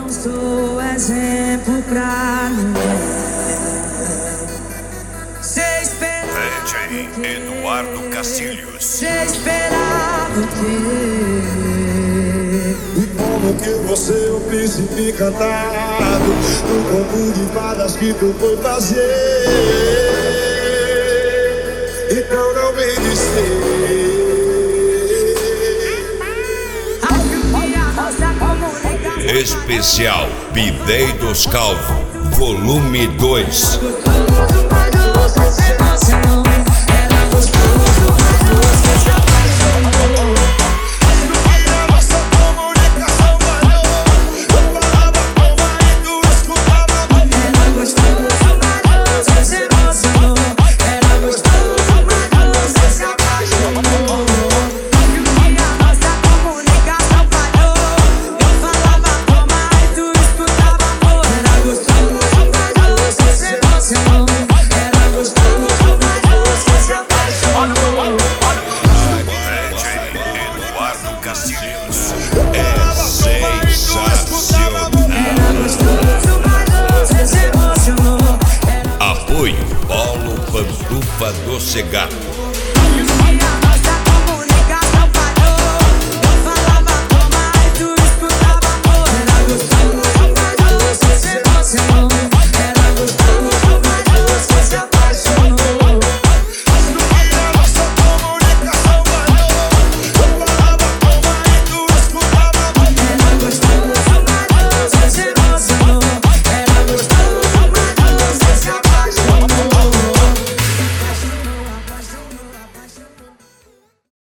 sou exemplo pra ninguém. DJ Eduardo Castilhos. Cê esperava o quê? E como que você é o príncipe encantado no conto de fadas que tu foi fazer? Então não me dizer. Especial Bidei dos Calvo, volume 2. Apoio Polo Pantufa do Cegar.